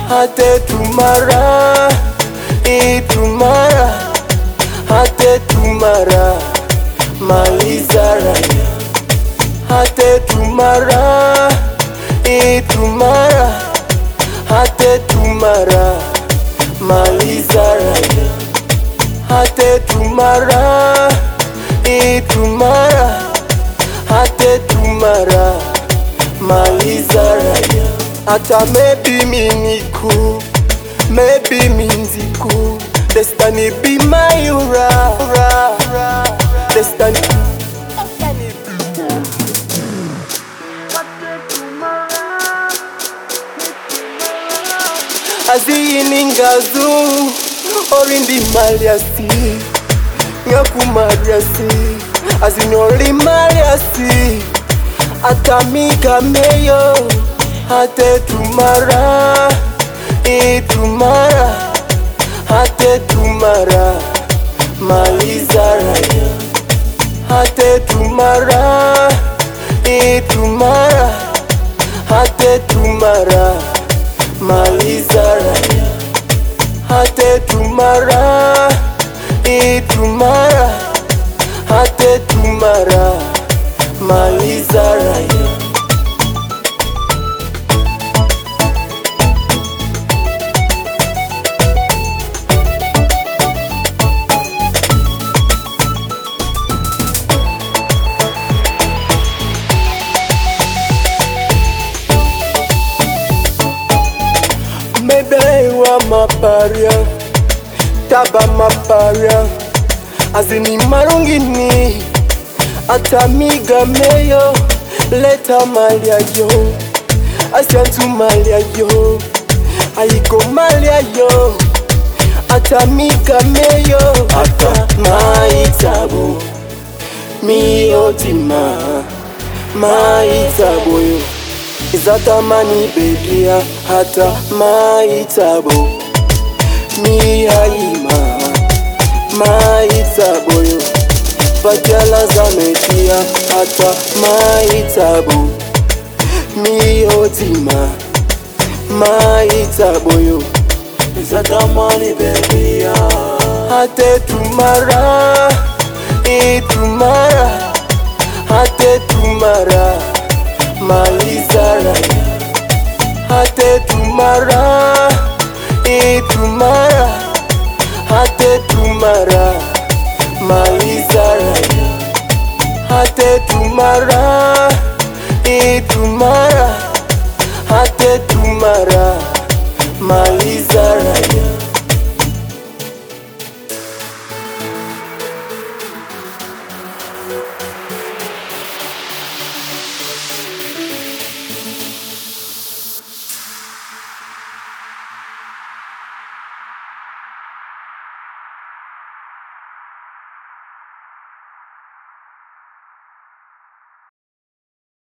hate tumara, itumara, hate tumara, maliza raia. Hate tumara, itumara, hate tumara, maliza raia. Hate tumara, itumara, hate tumara, maliza raia. Hata maybe miniku, maybe minziku, destiny be my ura, destiny. Azini ngazu orindi maliasi ngakumariasi azini ori maliasi atamiga meyo hate tumara, itumara, hate tumara, maliza raia. Hate tumara, itumara, hate tumara, maliza raia. Hate tumara, itumara, hate tumara, maliza raia. Mebewa maparia, taba maparia, azini marungini, atamiga meyo, leta malia yo, asiantu malia yo, aiko malia yo, atamiga meyo, ata maitabu, miyotima, maitabu yo. Izatamani bedia hata maitabo mihaima maitabo yo. Pajala zametia hata maitabo miyotima maitabo yo. Izatamani bedia hate tumara, itumara, hate tumara, maliza raia. Hate tumara, itumara, hate tumara, maliza raia. Hate tumara, itumara.